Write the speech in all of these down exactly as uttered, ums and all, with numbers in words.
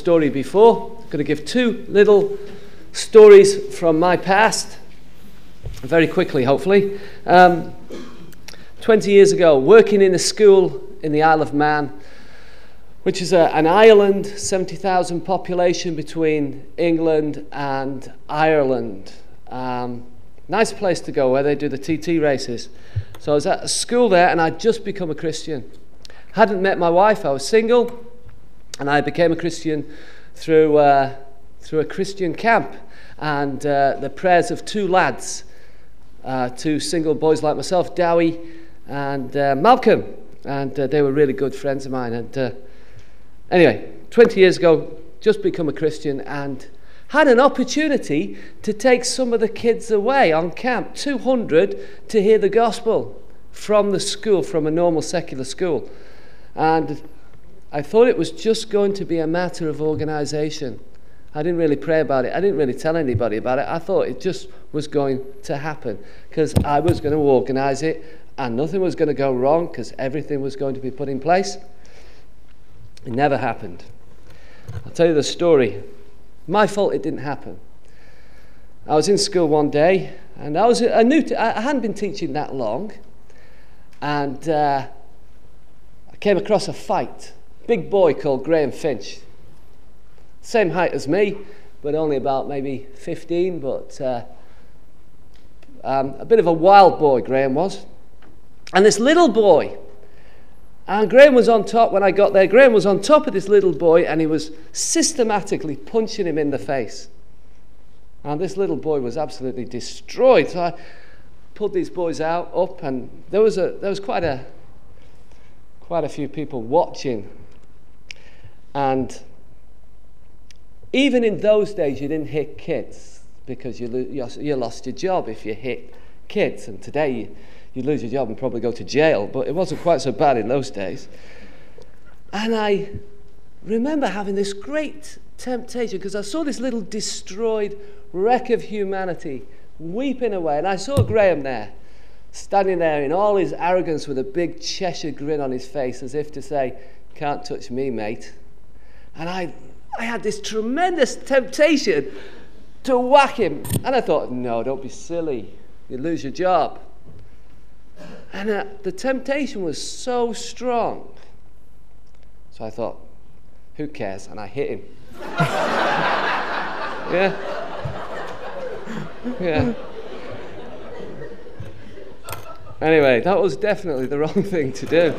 story before. I'm going to give two little stories from my past, very quickly, hopefully. Um, twenty years ago, working in a school in the Isle of Man, which is a, an island, seventy thousand population between England and Ireland. Um, nice place to go where they do the T T races. So I was at a school there and I'd just become a Christian. Hadn't met my wife, I was single, and I became a Christian through uh, through a Christian camp and uh, the prayers of two lads, uh, two single boys like myself, Dowie and uh, Malcolm, and uh, they were really good friends of mine. And uh, anyway, twenty years ago, just become a Christian and had an opportunity to take some of the kids away on camp, two hundred, to hear the gospel from the school, from a normal secular school. And I thought it was just going to be a matter of organisation. I didn't really pray about it. I didn't really tell anybody about it. I thought it just was going to happen because I was going to organise it and nothing was going to go wrong because everything was going to be put in place. It never happened. I'll tell you the story. My fault it didn't happen. I was in school one day and I was a new t- I hadn't been teaching that long, and uh, I came across a fight. Big boy called Graham Finch. Same height as me, but only about maybe fifteen, but uh, um, a bit of a wild boy, Graham was. And this little boy, and Graham was on top when I got there, Graham was on top of this little boy and he was systematically punching him in the face. And this little boy was absolutely destroyed. So I pulled these boys out, up, and there was a there was quite a quite a few people watching. And even in those days, you didn't hit kids because you, lo- you lost your job if you hit kids. And today, you, you lose your job and probably go to jail. But it wasn't quite so bad in those days. And I remember having this great temptation because I saw this little destroyed wreck of humanity weeping away. And I saw Graham there, standing there in all his arrogance with a big Cheshire grin on his face as if to say, "Can't touch me, mate." And I I had this tremendous temptation to whack him. And I thought, no, don't be silly. You'd lose your job. And uh, the temptation was so strong. So I thought, who cares? And I hit him. yeah. Yeah. Anyway, that was definitely the wrong thing to do.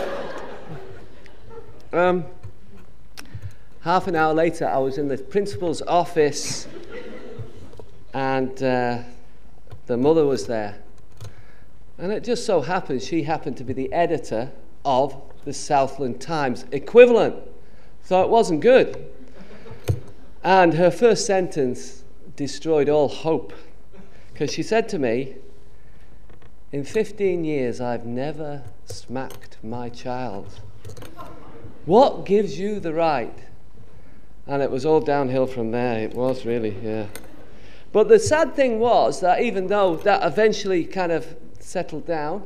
Um... Half an hour later, I was in the principal's office, and uh, the mother was there. And it just so happened she happened to be the editor of the Southland Times equivalent. So it wasn't good. And her first sentence destroyed all hope, because she said to me, "In fifteen years, I've never smacked my child. What gives you the right?" And it was all downhill from there. It was really, yeah. But the sad thing was that even though that eventually kind of settled down,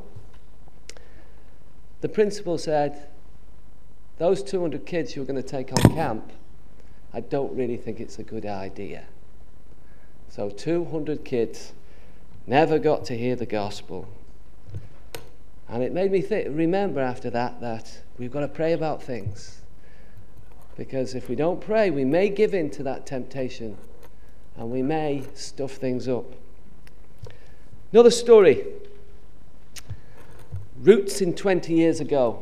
the principal said, "Those two hundred kids you're going to take on camp, I don't really think it's a good idea." So two hundred kids never got to hear the gospel. And it made me think, remember after that that we've got to pray about things. Because if we don't pray, we may give in to that temptation and we may stuff things up. Another story. Roots in twenty years ago.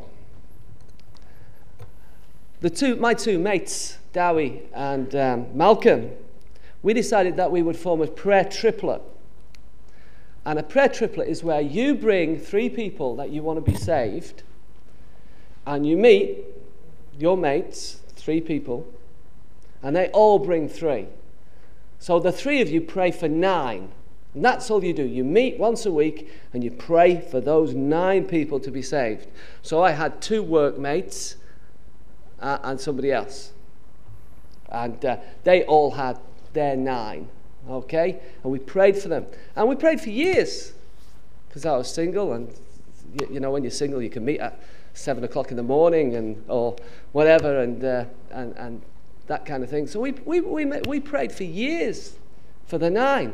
The two, my two mates, Dowie and um, Malcolm, we decided that we would form a prayer triplet. And a prayer triplet is where you bring three people that you want to be saved, and you meet your mates, three people, and they all bring three. So the three of you pray for nine. And that's all you do. You meet once a week and you pray for those nine people to be saved. So I had two workmates uh, and somebody else. And uh, they all had their nine. Okay? And we prayed for them. And we prayed for years. Because I was single, and you, you know, when you're single, you can meet at seven o'clock in the morning and or whatever, and uh, and and that kind of thing. So we, we, we, we prayed for years for the nine.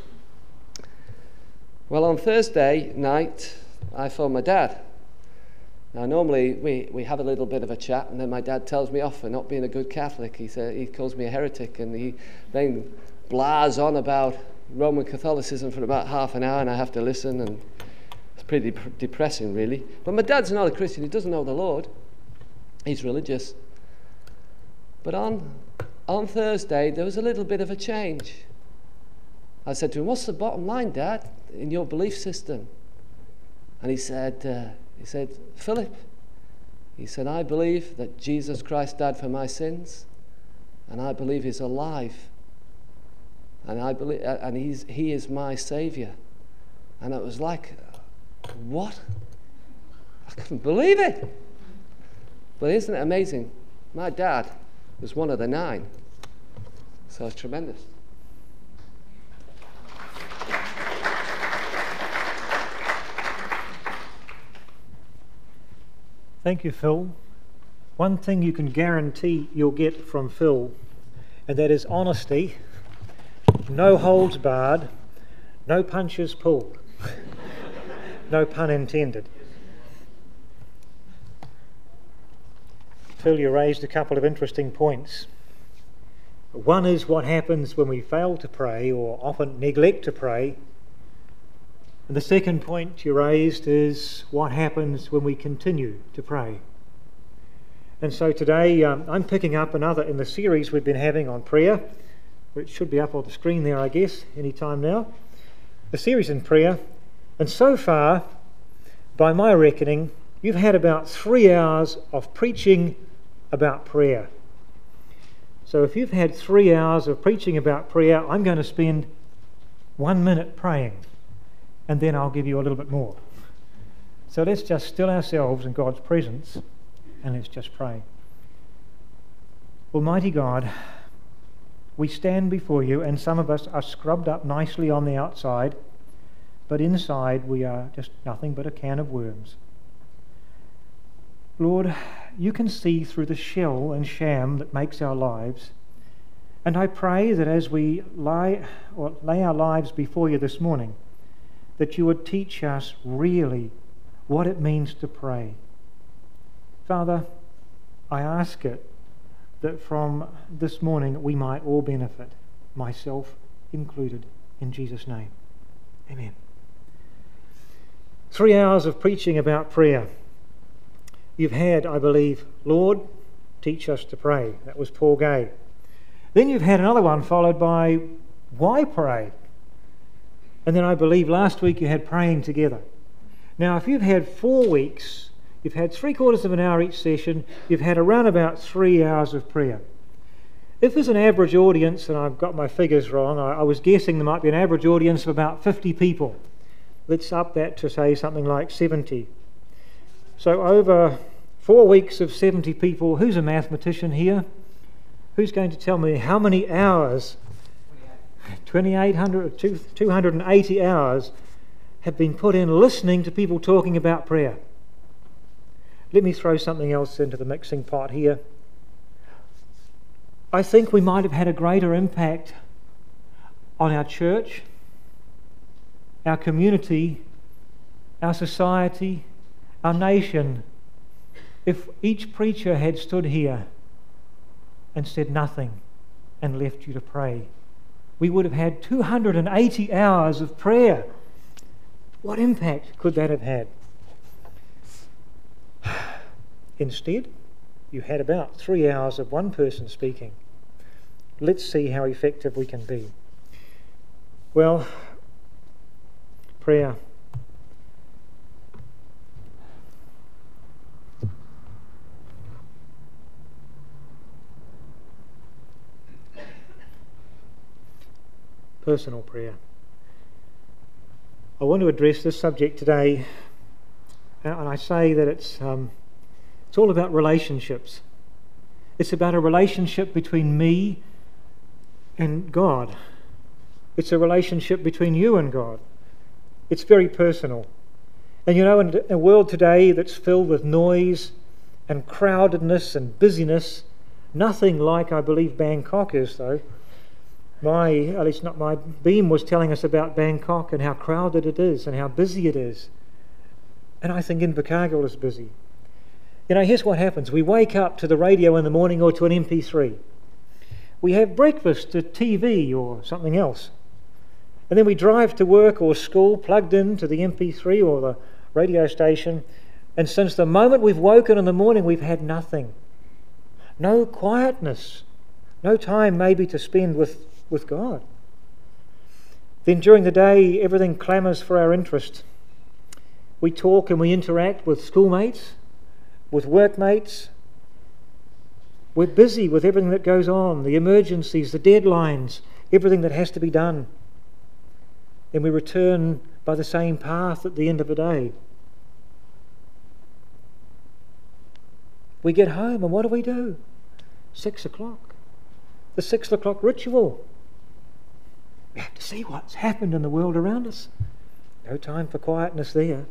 Well, on Thursday night, I phoned my dad. Now, normally we, we have a little bit of a chat, and then my dad tells me off for not being a good Catholic. He said, he calls me a heretic, and he then blars on about Roman Catholicism for about half an hour, and I have to listen, and it's pretty dep- depressing, really. But my dad's not a Christian. He doesn't know the Lord. He's religious. But on, on Thursday, there was a little bit of a change. I said to him, what's the bottom line, Dad, in your belief system? And he said, uh, he said, Philip, he said, I believe that Jesus Christ died for my sins, and I believe he's alive, and I believe, and he's he is my Savior. And it was like, what? I couldn't believe it. But isn't it amazing? My dad was one of the nine, so it's tremendous. Thank you, Phil. One thing you can guarantee you'll get from Phil, and that is honesty, no holds barred, no punches pulled. No pun intended. Phil, you raised a couple of interesting points. One is what happens when we fail to pray or often neglect to pray. And the second point you raised is what happens when we continue to pray. And so today um, I'm picking up another in the series we've been having on prayer, which should be up on the screen there, I guess, any time now. The series in prayer. And so far, by my reckoning, you've had about three hours of preaching about prayer. So if you've had three hours of preaching about prayer, I'm going to spend one minute praying, and then I'll give you a little bit more. So let's just still ourselves in God's presence, and let's just pray. Almighty God, we stand before you, and some of us are scrubbed up nicely on the outside, but inside we are just nothing but a can of worms. Lord, you can see through the shell and sham that makes our lives, and I pray that as we lie or lay our lives before you this morning, that you would teach us really what it means to pray. Father, I ask it that from this morning we might all benefit, myself included, in Jesus' name. Amen. Three hours of preaching about prayer. You've had, I believe, Lord, teach us to pray. That was Paul Gay. Then you've had another one followed by, why pray? And then I believe last week you had praying together. Now, if you've had four weeks, you've had three quarters of an hour each session, you've had around about three hours of prayer. If there's an average audience, and I've got my figures wrong, I, I was guessing there might be an average audience of about fifty people. Let's up that to say something like seventy. So over four weeks of seventy people, who's a mathematician here? Who's going to tell me how many hours, twenty-eight hundred, two hundred eighty hours, have been put in listening to people talking about prayer? Let me throw something else into the mixing pot here. I think we might have had a greater impact on our church, our community, our society, our nation, if each preacher had stood here and said nothing and left you to pray. We would have had two hundred eighty hours of prayer. What impact could that have had? Instead, you had about three hours of one person speaking. Let's see how effective we can be. Well, prayer. Personal prayer. I want to address this subject today, and I say that it's um, it's all about relationships. It's about a relationship between me and God. It's a relationship between you and God. It's very personal. And you know, in a world today that's filled with noise and crowdedness and busyness, Nothing like, I believe, Bangkok is, though. My, at least not my, Beam was telling us about Bangkok and how crowded it is and how busy it is. And I think Invercargill is busy. You know, here's what happens. We wake up to the radio in the morning or to an M P three. We have breakfast to T V or something else. And then we drive to work or school plugged in to the M P three or the radio station. And since the moment we've woken in the morning, we've had nothing. No quietness. No time maybe to spend with, with God. Then during the day, everything clamours for our interest. We talk and we interact with schoolmates, with workmates. We're busy with everything that goes on, the emergencies, the deadlines, everything that has to be done. Then we return by the same path at the end of the day. We get home and what do we do? Six o'clock. The six o'clock ritual. We have to see what's happened in the world around us. No time for quietness there.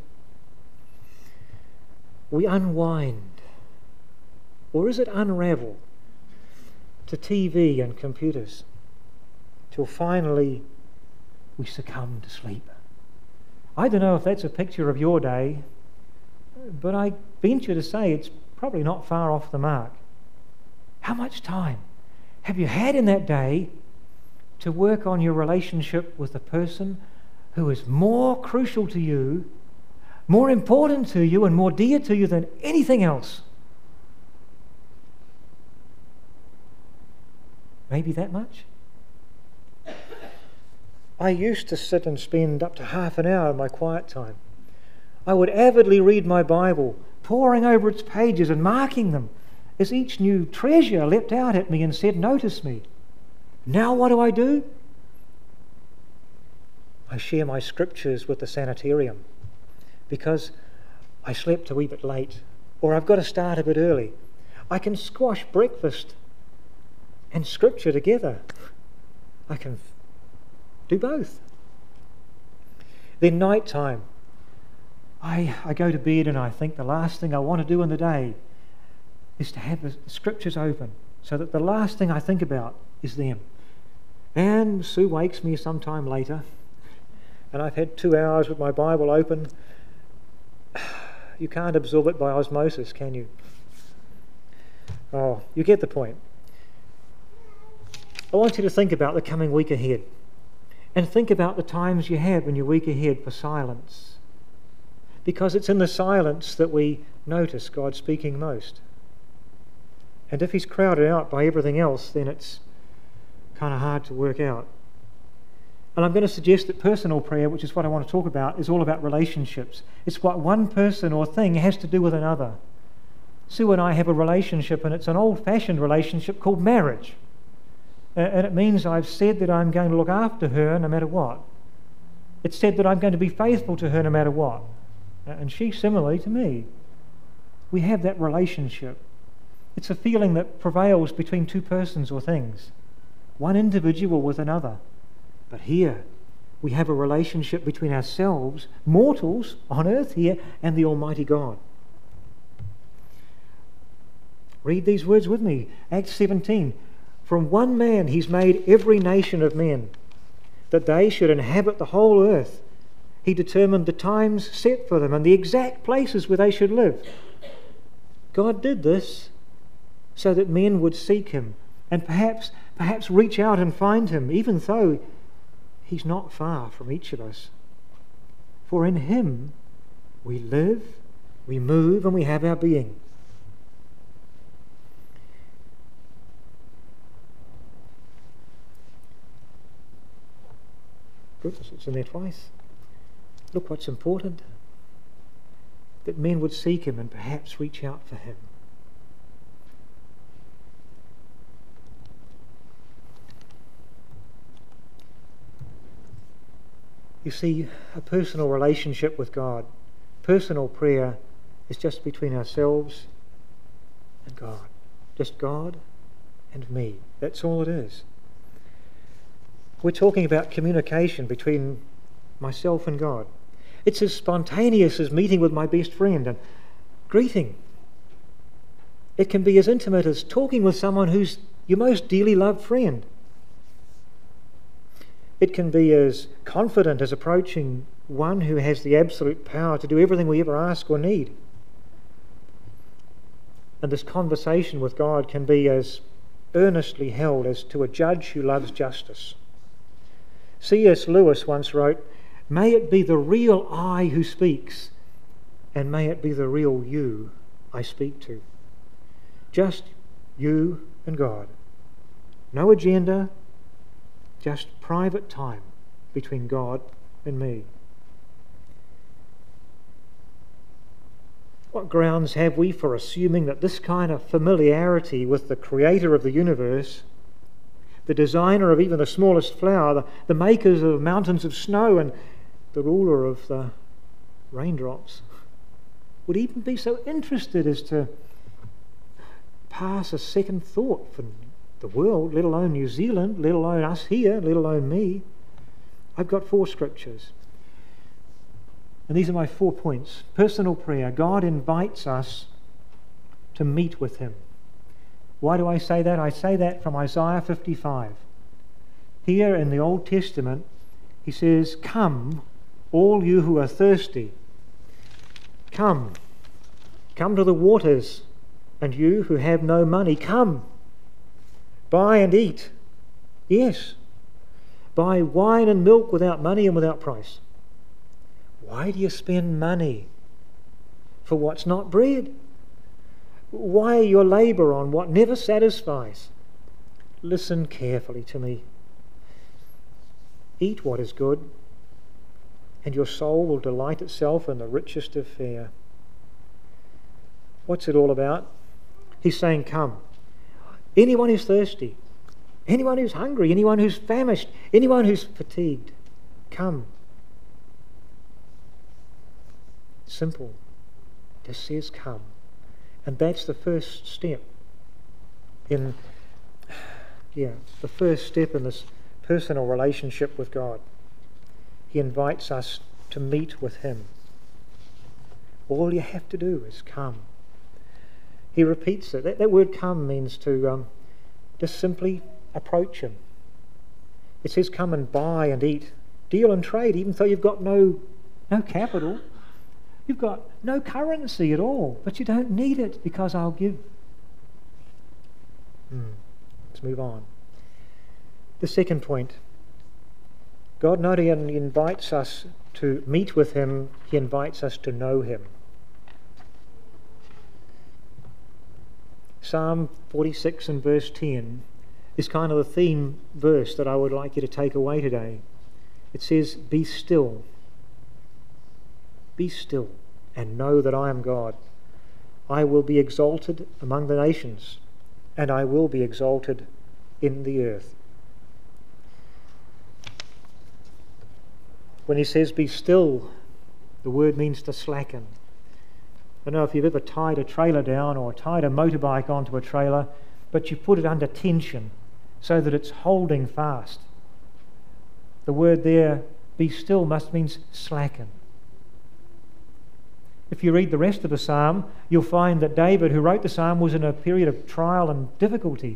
We unwind. Or is it unravel to T V and computers till finally we succumb to sleep? I don't know if that's a picture of your day, but I venture to say it's probably not far off the mark. How much time have you had in that day to work on your relationship with the person who is more crucial to you, more important to you, and more dear to you than anything else? Maybe that much? I used to sit and spend up to half an hour in my quiet time. I would avidly read my Bible, poring over its pages and marking them as each new treasure leapt out at me and said, "Notice me." Now what do I do? I share my scriptures with the sanitarium because I slept a wee bit late or I've got to start a bit early. I can squash breakfast and scripture together. I can do both. Then night time. I, I go to bed and I think the last thing I want to do in the day is to have the scriptures open so that the last thing I think about is them. And Sue wakes me sometime later and I've had two hours with my Bible open. You can't absorb it by osmosis, can you? Oh, you get the point. I want you to think about the coming week ahead and think about the times you have in your week ahead for silence, because it's in the silence that we notice God speaking most. And if he's crowded out by everything else, then it's kind of hard to work out. And I'm going to suggest that personal prayer, which is what I want to talk about, is all about relationships. It's what one person or thing has to do with another. Sue and I have a relationship, and it's an old-fashioned relationship called marriage. And it means I've said that I'm going to look after her no matter what. It's said that I'm going to be faithful to her no matter what. And she similarly to me. We have that relationship. It's a feeling that prevails between two persons or things, one individual with another. But here we have a relationship between ourselves, mortals on earth here, and the Almighty God. Read these words with me. Acts seventeen. From one man he's made every nation of men, that they should inhabit the whole earth. He determined the times set for them and the exact places where they should live. God did this so that men would seek him and perhaps, perhaps reach out and find him, even though he's not far from each of us. For in him we live, we move, and we have our being. Goodness, it's in there twice. Look what's important. That men would seek him and perhaps reach out for him. You see, a personal relationship with God, personal prayer, is just between ourselves and God. Just God and me. That's all it is. We're talking about communication between myself and God. It's as spontaneous as meeting with my best friend and greeting. It can be as intimate as talking with someone who's your most dearly loved friend. It can be as confident as approaching one who has the absolute power to do everything we ever ask or need. And this conversation with God can be as earnestly held as to a judge who loves justice. C S Lewis once wrote, "May it be the real I who speaks, and may it be the real you I speak to." Just you and God. No agenda, just private time between God and me. What grounds have we for assuming that this kind of familiarity with the creator of the universe, the designer of even the smallest flower, the, the makers of mountains of snow, and the ruler of the raindrops, would even be so interested as to pass a second thought for the world, let alone New Zealand, let alone us here, let alone me? I've got four scriptures. And these are my four points. Personal prayer. God invites us to meet with him. Why do I say that? I say that from Isaiah fifty-five. Here in the Old Testament, he says, "Come, all you who are thirsty. Come. Come to the waters, and you who have no money, come. Buy and eat." Yes. Buy wine and milk without money and without price. Why do you spend money for what's not bread? Why your labour on what never satisfies? Listen carefully to me. Eat what is good, and your soul will delight itself in the richest of fare. What's it all about? He's saying, come. Anyone who's thirsty, anyone who's hungry, anyone who's famished, anyone who's fatigued, come. Simple. Just says come. And that's the first step in, yeah, the first step in this personal relationship with God. He invites us to meet with him. All you have to do is come. He repeats it. That, that word come means to um, just simply approach him. It says come and buy and eat. Deal and trade, even though you've got no, no capital. You've got no currency at all, but you don't need it because I'll give. Hmm. Let's move on. The second point. God not only invites us to meet with him, he invites us to know him. Psalm forty-six and verse ten is kind of the theme verse that I would like you to take away today. It says, "Be still. Be still and know that I am God. I will be exalted among the nations, and I will be exalted in the earth." When he says be still, the word means to slacken. I don't know if you've ever tied a trailer down or tied a motorbike onto a trailer, but you put it under tension so that it's holding fast. The word there, be still, must mean slacken. If you read the rest of the psalm, you'll find that David, who wrote the psalm, was in a period of trial and difficulty.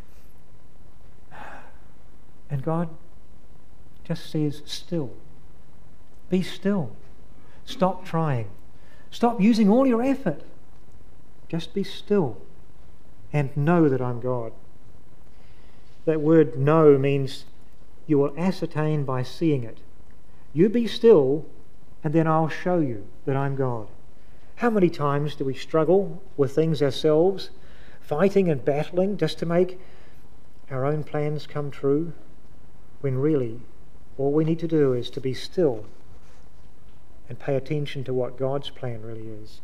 And God just says, still. Be still. Stop trying. Stop using all your effort. Just be still and know that I'm God. That word know means you will ascertain by seeing it. You be still, and then I'll show you that I'm God. How many times do we struggle with things ourselves, fighting and battling just to make our own plans come true, when really all we need to do is to be still and pay attention to what God's plan really is.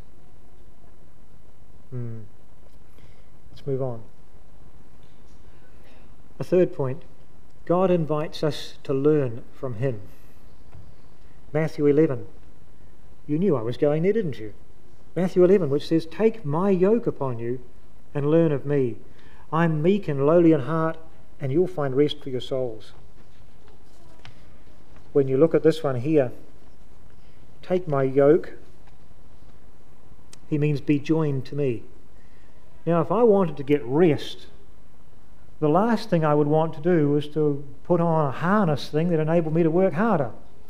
Hmm. Let's move on. A third point. God invites us to learn from him. Matthew eleven. You knew I was going there, didn't you? Matthew eleven, which says, "Take my yoke upon you and learn of me. I'm meek and lowly in heart, and you'll find rest for your souls." When you look at this one here, take my yoke, he means be joined to me. Now, if I wanted to get rest, the last thing I would want to do was to put on a harness thing that enabled me to work harder.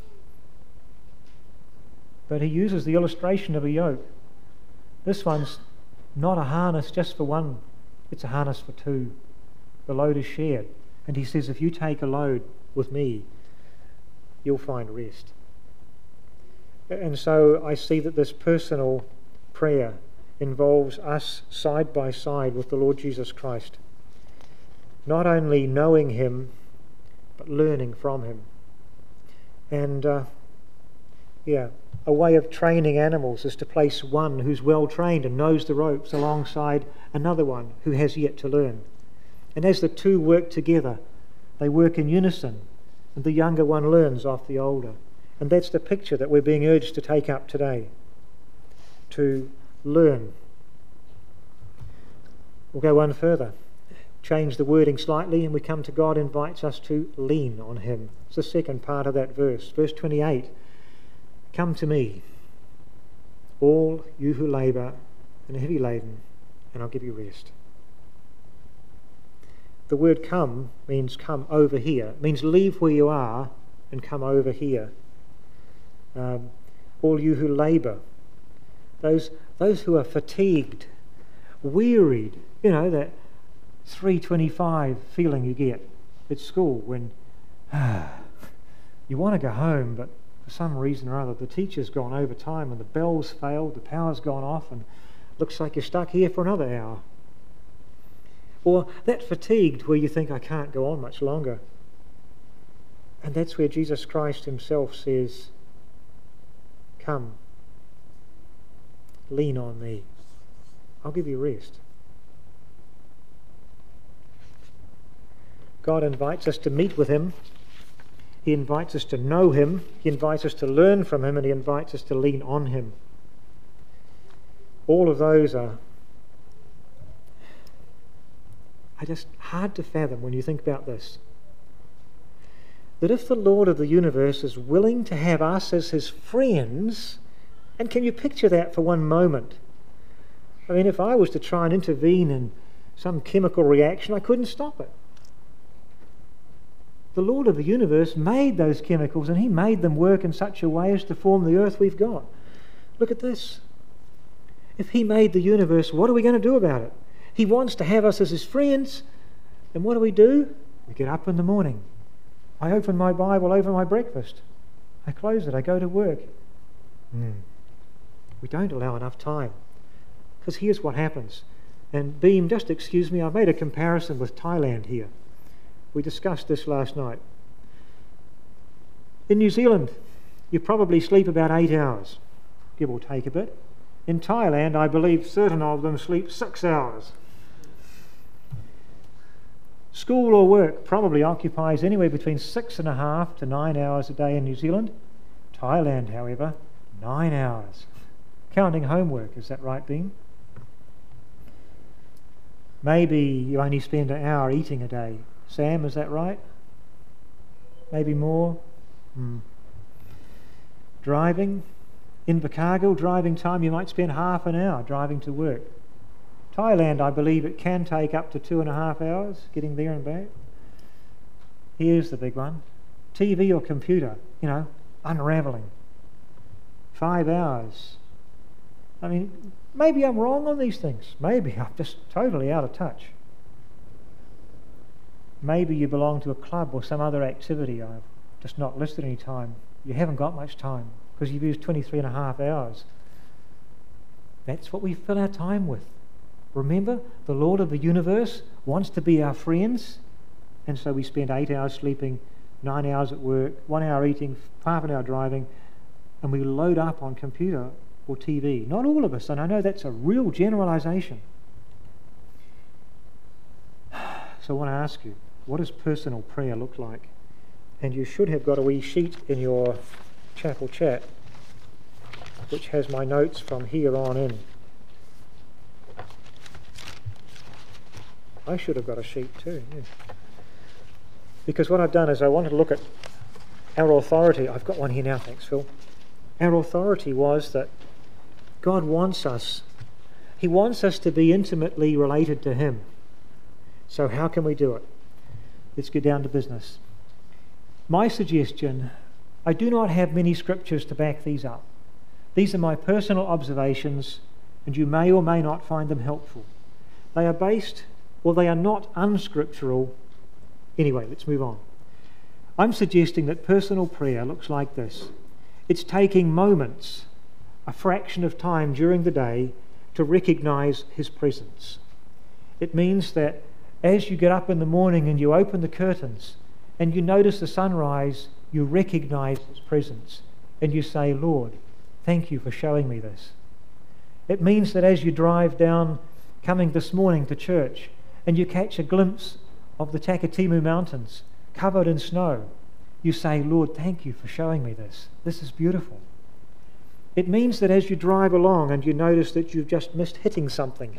But he uses the illustration of a yoke. This one's not a harness just for one, it's a harness for two. The load is shared. And he says, if you take a load with me, you'll find rest. And so I see that this personal prayer involves us side by side with the Lord Jesus Christ. Not only knowing him, but learning from him. And, uh, yeah, a way of training animals is to place one who's well trained and knows the ropes alongside another one who has yet to learn. And as the two work together, they work in unison, and the younger one learns off the older. And that's the picture that we're being urged to take up today, to learn. We'll go one further. Change the wording slightly, and we come to God invites us to lean on him. It's the second part of that verse. Verse twenty-eight. Come to me, all you who labour and are heavy laden, and I'll give you rest. The word come means come over here. It means leave where you are and come over here. Um, all you who labour. Those, those who are fatigued, wearied. You know, that three twenty-five feeling you get at school when ah, you want to go home, but for some reason or other the teacher's gone overtime and the bell's failed, the power's gone off, and looks like you're stuck here for another hour. Or that fatigued where you think, I can't go on much longer. And that's where Jesus Christ himself says, come, lean on me. I'll give you rest. God invites us to meet with him. He invites us to know him. He invites us to learn from him, and he invites us to lean on him. All of those are, are just hard to fathom when you think about this. That if the Lord of the universe is willing to have us as his friends, and can you picture that for one moment? I mean, if I was to try and intervene in some chemical reaction, I couldn't stop it. The Lord of the universe made those chemicals, and he made them work in such a way as to form the earth we've got. Look at this. If he made the universe, what are we going to do about it? He wants to have us as his friends, and what do we do? We get up in the morning. I open my Bible over my breakfast. I close it. I go to work. Mm. We don't allow enough time. Because here's what happens. And Beam, just excuse me, I've made a comparison with Thailand here. We discussed this last night. In New Zealand, you probably sleep about eight hours, give or take a bit. In Thailand, I believe certain of them sleep six hours. School or work probably occupies anywhere between six and a half to nine hours a day in New Zealand. Thailand, however, nine hours. Counting homework, is that right, Beam? Maybe you only spend an hour eating a day. Sam, is that right? Maybe more? Hmm. Driving? Invercargill, driving time, you might spend half an hour driving to work. Thailand, I believe it can take up to two and a half hours getting there and back. Here's the big one. T V or computer, you know, unravelling. Five hours. I mean, maybe I'm wrong on these things. Maybe I'm just totally out of touch. Maybe you belong to a club or some other activity. I've just not listed any time. You haven't got much time because you've used twenty-three and a half hours. That's what we fill our time with. Remember, the Lord of the universe wants to be our friends, and so we spend eight hours sleeping, nine hours at work, one hour eating, half an hour driving, and we load up on computer or T V. Not all of us, and I know that's a real generalisation. So I want to ask you, what does personal prayer look like? And you should have got a wee sheet in your chapel chat which has my notes from here on in. I should have got a sheet too, yeah. Because what I've done is I wanted to look at our authority. I've got one here now, thanks Phil. Our authority was that God wants us He wants us to be intimately related to him. So how can we do it? Let's get down to business. My suggestion, I do not have many scriptures to back these up. These are my personal observations, and you may or may not find them helpful. They are based, or they are not unscriptural. Anyway, let's move on. I'm suggesting that personal prayer looks like this. It's taking moments, a fraction of time during the day, to recognise his presence. It means that as you get up in the morning and you open the curtains and you notice the sunrise, you recognise his presence and you say, Lord, thank you for showing me this. It means that as you drive down coming this morning to church and you catch a glimpse of the Takatimu Mountains covered in snow, you say, Lord, thank you for showing me this. This is beautiful. It means that as you drive along and you notice that you've just missed hitting something,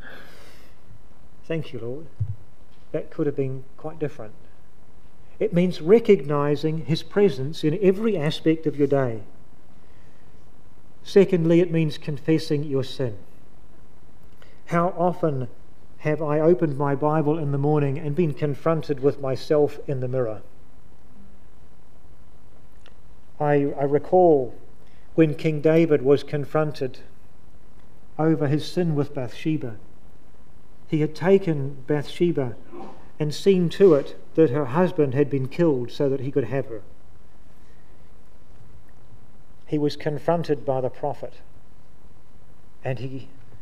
thank you, Lord. That could have been quite different. It means recognising his presence in every aspect of your day. Secondly, it means confessing your sin. How often have I opened my Bible in the morning and been confronted with myself in the mirror? I, I recall when King David was confronted over his sin with Bathsheba. He had taken Bathsheba and seen to it that her husband had been killed so that he could have her. He was confronted by the prophet, and he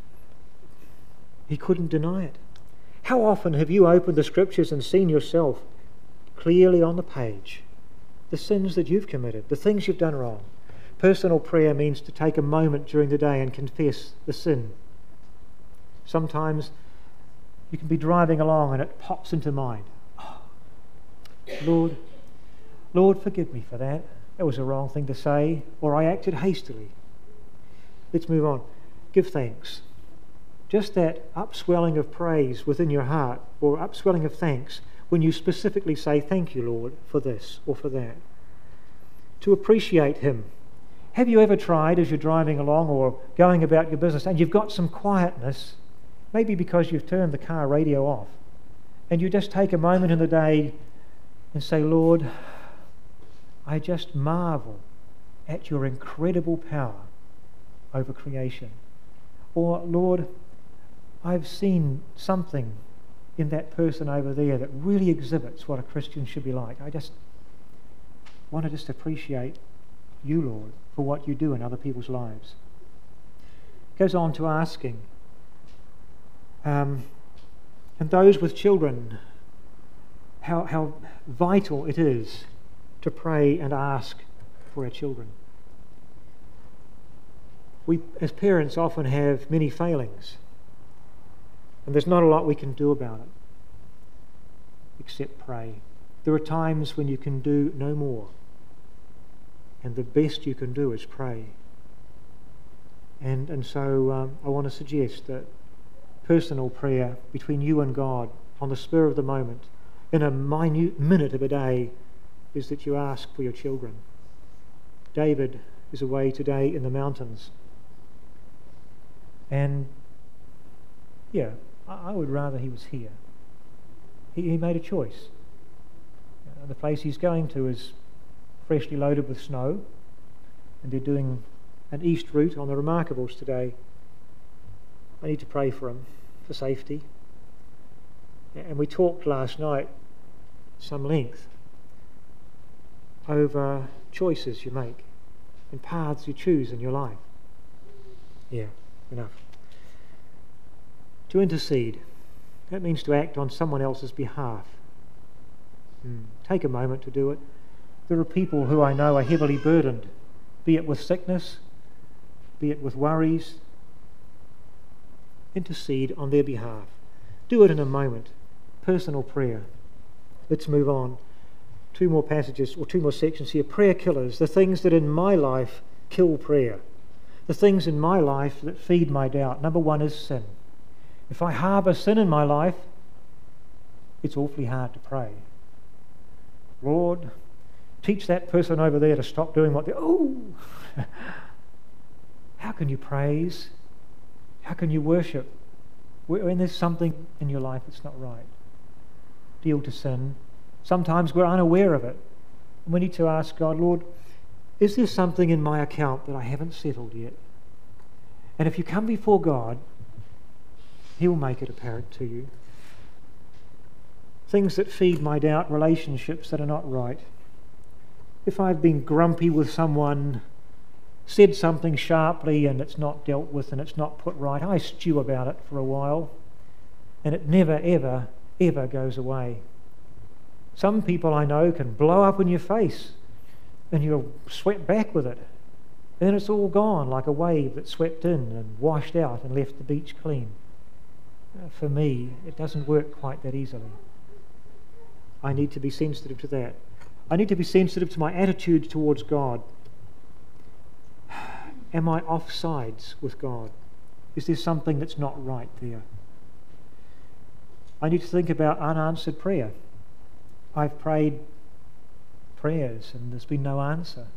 he couldn't deny it. How often have you opened the scriptures and seen yourself clearly on the page, the sins that you've committed, the things you've done wrong? Personal prayer means to take a moment during the day and confess the sin. Sometimes you can be driving along and it pops into mind. Oh, Lord, Lord, forgive me for that. That was a wrong thing to say, or I acted hastily. Let's move on. Give thanks. Just that upswelling of praise within your heart, or upswelling of thanks, when you specifically say, thank you, Lord, for this or for that. To appreciate him. Have you ever tried, as you're driving along or going about your business, and you've got some quietness, maybe because you've turned the car radio off, and you just take a moment in the day and say, Lord, I just marvel at your incredible power over creation. Or, Lord, I've seen something in that person over there that really exhibits what a Christian should be like. I just want to just appreciate you, Lord, for what you do in other people's lives. Goes on to asking, um, and those with children, how, how vital it is to pray and ask for our children. We, as parents, often have many failings, and there's not a lot we can do about it except pray. There are times when you can do no more, and the best you can do is pray. And, and so um, I want to suggest that personal prayer between you and God on the spur of the moment, in a minute minute of a day, is that you ask for your children. David is away today in the mountains. And, yeah, I, I would rather he was here. He, he made a choice. Uh, the place he's going to is freshly loaded with snow, and they're doing an east route on the Remarkables today. I need to pray for him, for safety. And we talked last night, some length, over choices you make and paths you choose in your life. Yeah, enough. To intercede, that means to act on someone else's behalf. Mm. Take a moment to do it. There are people who I know are heavily burdened, be it with sickness, be it with worries. Intercede on their behalf. Do it in a moment. Personal prayer. Let's move on. Two more passages, or two more sections here. Prayer killers, the things that in my life kill prayer. The things in my life that feed my doubt. Number one is sin. If I harbour sin in my life, it's awfully hard to pray. Lord, teach that person over there to stop doing what they... Oh! How can you praise? How can you worship when there's something in your life that's not right? Deal to sin. Sometimes we're unaware of it. And we need to ask God, Lord, is there something in my account that I haven't settled yet? And if you come before God, He will make it apparent to you. Things that feed my doubt, relationships that are not right. If I've been grumpy with someone, said something sharply and it's not dealt with and it's not put right, I stew about it for a while and it never, ever, ever goes away. Some people I know can blow up in your face and you'll sweat back with it. And then it's all gone like a wave that swept in and washed out and left the beach clean. Uh, for me, it doesn't work quite that easily. I need to be sensitive to that. I need to be sensitive to my attitude towards God. Am I off sides with God? Is there something that's not right there? I need to think about unanswered prayer. I've prayed prayers and there's been no answer.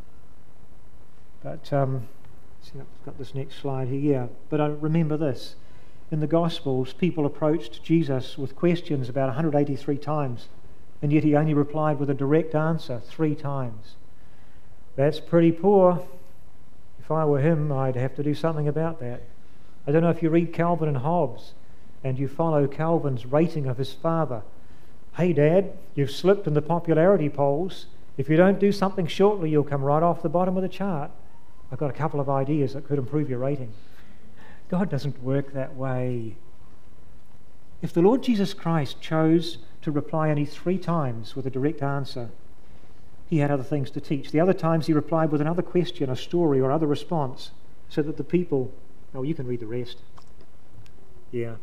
But, um, see, I've got this next slide here. Yeah, but I remember this. In the Gospels, people approached Jesus with questions about one hundred eighty-three times, and yet He only replied with a direct answer three times. That's pretty poor. If I were Him, I'd have to do something about that. I don't know if you read Calvin and Hobbes and you follow Calvin's rating of his father. Hey, Dad, you've slipped in the popularity polls. If you don't do something shortly, you'll come right off the bottom of the chart. I've got a couple of ideas that could improve your rating. God doesn't work that way. If the Lord Jesus Christ chose to reply only three times with a direct answer, He had other things to teach. The other times He replied with another question, a story, or other response, so that the people... Oh, you can read the rest. Yeah.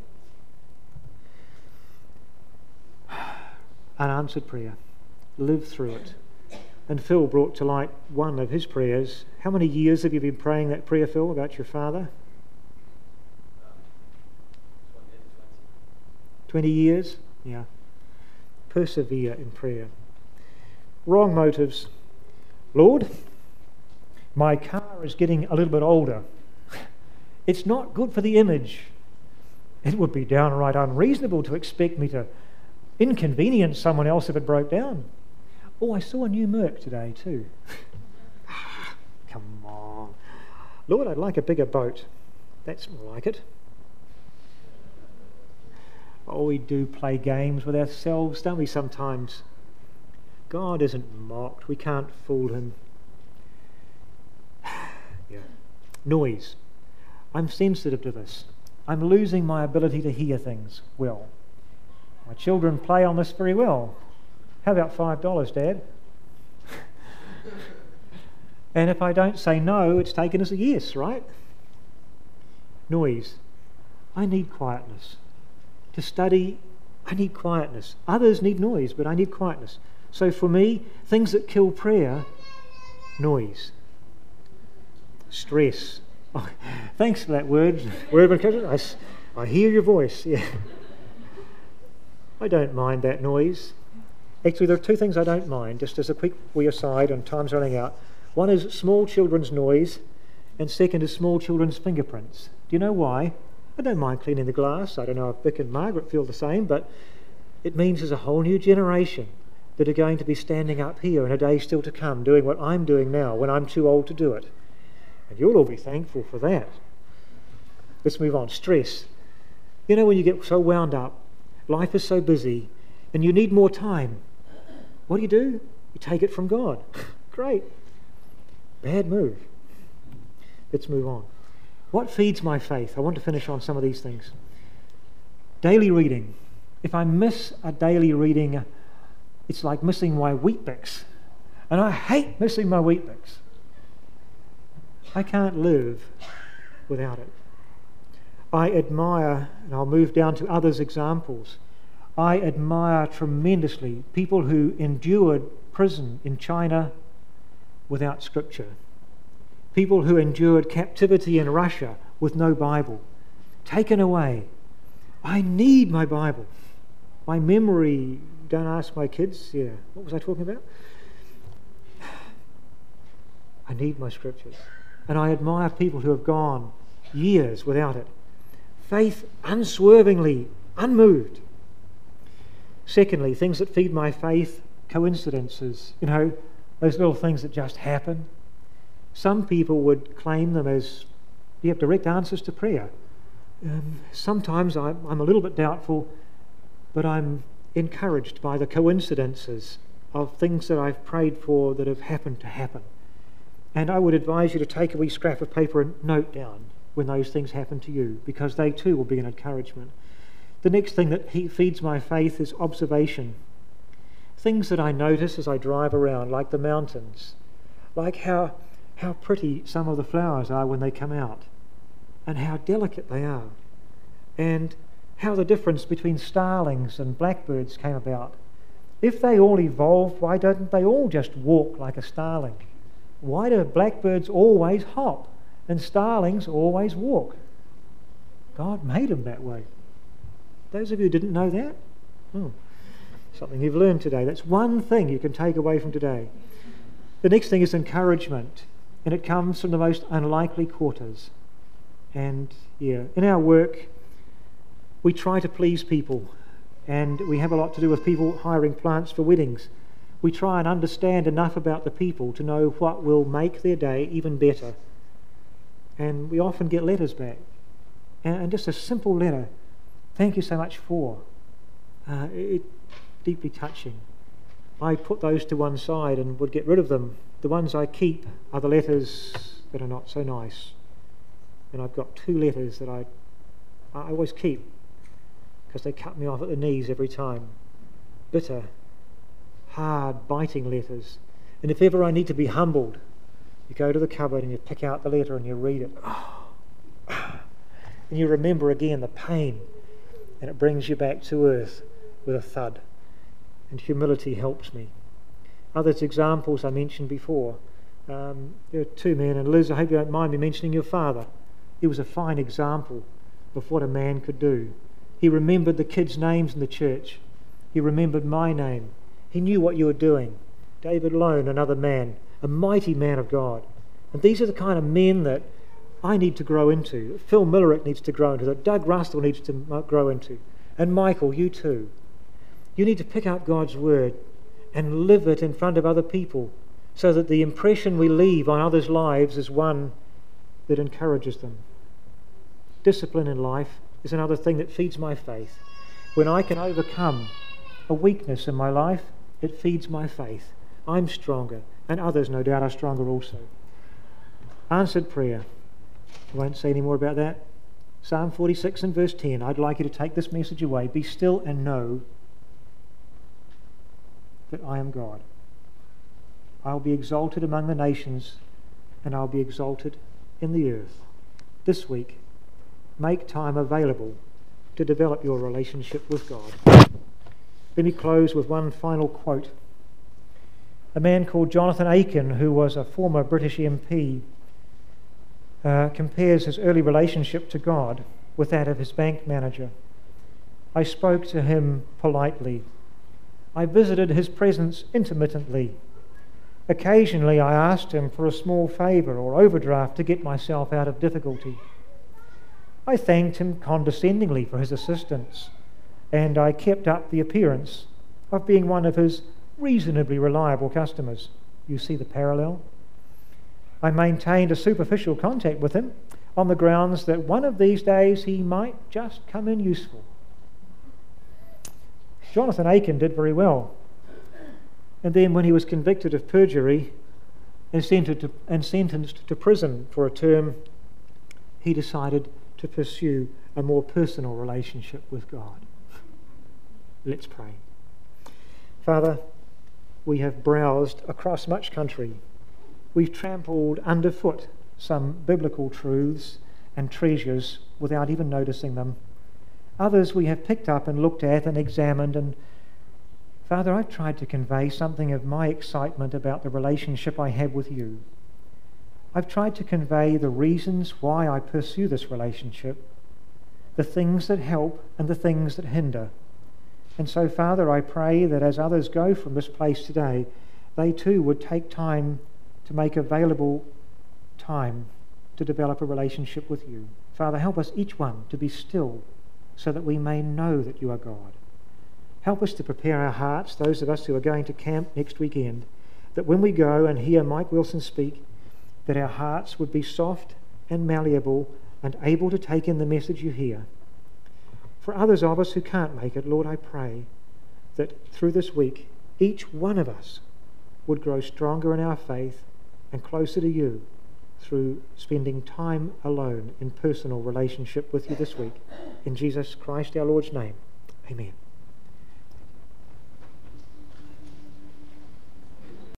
Unanswered prayer. Live through it. And Phil brought to light one of his prayers. How many years have you been praying that prayer, Phil, about your father? Twenty years? Yeah. Persevere in prayer. Wrong motives. Lord, my car is getting a little bit older. It's not good for the image. It would be downright unreasonable to expect me to inconvenience someone else if it broke down. Oh, I saw a new Merc today too. Come on. Lord, I'd like a bigger boat. That's more like it. Oh, we do play games with ourselves, don't we, sometimes? God isn't mocked. We can't fool Him. Yeah. Noise. I'm sensitive to this. I'm losing my ability to hear things well. My children play on this very well. How about five dollars, Dad? And if I don't say no, it's taken as a yes, right? Noise. I need quietness. To study, I need quietness. Others need noise, but I need quietness. So for me, things that kill prayer, noise. Stress. Oh, thanks for that word. I, I hear your voice. Yeah. I don't mind that noise. Actually, there are two things I don't mind, just as a quick wee aside, and time's running out. One is small children's noise, and second is small children's fingerprints. Do you know why? I don't mind cleaning the glass. I don't know if Vic and Margaret feel the same, but it means there's a whole new generation that are going to be standing up here in a day still to come, doing what I'm doing now when I'm too old to do it. And you'll all be thankful for that. Let's move on. Stress. You know, when you get so wound up, life is so busy, and you need more time, what do you do? You take it from God. Great. Bad move. Let's move on. What feeds my faith? I want to finish on some of these things. Daily reading. If I miss a daily reading, it's like missing my Weet-Bix. And I hate missing my Weet-Bix. I can't live without it. I admire, and I'll move down to others' examples, I admire tremendously people who endured prison in China without Scripture. People who endured captivity in Russia with no Bible. Taken away. I need my Bible. My memory, don't ask my kids, yeah, what was I talking about? I need my Scriptures. And I admire people who have gone years without it. faith unswervingly, unmoved. Secondly, things that feed my faith, coincidences. You know, those little things that just happen. Some people would claim them as, you have direct answers to prayer. Um, sometimes I'm, I'm a little bit doubtful, but I'm encouraged by the coincidences of things that I've prayed for that have happened to happen. And I would advise you to take a wee scrap of paper and note down when those things happen to you, because they too will be an encouragement. The next thing that he feeds my faith is observation. Things that I notice as I drive around, like the mountains, like how, how pretty some of the flowers are when they come out, and how delicate they are, and how the difference between starlings and blackbirds came about. If they all evolved, why don't they all just walk like a starling? Why do blackbirds always hop and starlings always walk? God made them that way. Those of you who didn't know that? Oh, something you've learned today. That's one thing you can take away from today. The next thing is encouragement, and it comes from the most unlikely quarters. And yeah, in our work, we try to please people, and we have a lot to do with people hiring plants for weddings. We try and understand enough about the people to know what will make their day even better. And we often get letters back. And just a simple letter, thank you so much for. Uh, it deeply touching. I put those to one side and would get rid of them. The ones I keep are the letters that are not so nice. And I've got two letters that I, I always keep, because they cut me off at the knees every time. Bitter, hard, biting letters. And if ever I need to be humbled, you go to the cupboard and you pick out the letter and you read it. Oh. And you remember again the pain, and it brings you back to earth with a thud. And humility helps me. Other examples I mentioned before. Um, there are two men, and Liz, I hope you don't mind me mentioning your father. He was a fine example of what a man could do. He remembered the kids' names in the church. He remembered my name. He knew what you were doing. David Lone, another man, a mighty man of God. And these are the kind of men that I need to grow into, that Phil Millerick needs to grow into, that Doug Russell needs to grow into. And Michael, you too. You need to pick up God's word and live it in front of other people, so that the impression we leave on others' lives is one that encourages them. Discipline in life is another thing that feeds my faith. When I can overcome a weakness in my life, it feeds my faith. I'm stronger, and others no doubt are stronger also. Answered prayer. I won't say any more about that. Psalm forty-six and verse ten. I'd like you to take this message away. Be still and know that I am God. I'll be exalted among the nations, and I'll be exalted in the earth. This week, make time available to develop your relationship with God. Let me close with one final quote. A man called Jonathan Aiken, who was a former British M P, uh, compares his early relationship to God with that of his bank manager. I spoke to him politely. I visited his presence intermittently. Occasionally I asked him for a small favour or overdraft to get myself out of difficulty. I thanked him condescendingly for his assistance, and I kept up the appearance of being one of his reasonably reliable customers. You see the parallel? I maintained a superficial contact with him on the grounds that one of these days he might just come in useful. Jonathan Aiken did very well. And then when he was convicted of perjury and sentenced to, and sentenced to prison for a term, he decided to pursue a more personal relationship with God. Let's pray. Father, we have browsed across much country. We've trampled underfoot some biblical truths and treasures without even noticing them. Others we have picked up and looked at and examined, and Father, I've tried to convey something of my excitement about the relationship I have with you. I've tried to convey the reasons why I pursue this relationship, the things that help and the things that hinder. And so, Father, I pray that as others go from this place today, they too would take time to make available time to develop a relationship with you. Father, help us each one to be still so that we may know that you are God. Help us to prepare our hearts, those of us who are going to camp next weekend, that when we go and hear Mike Wilson speak, that our hearts would be soft and malleable and able to take in the message you hear. For others of us who can't make it, Lord, I pray that through this week, each one of us would grow stronger in our faith and closer to you through spending time alone in personal relationship with you this week. In Jesus Christ our Lord's name, amen.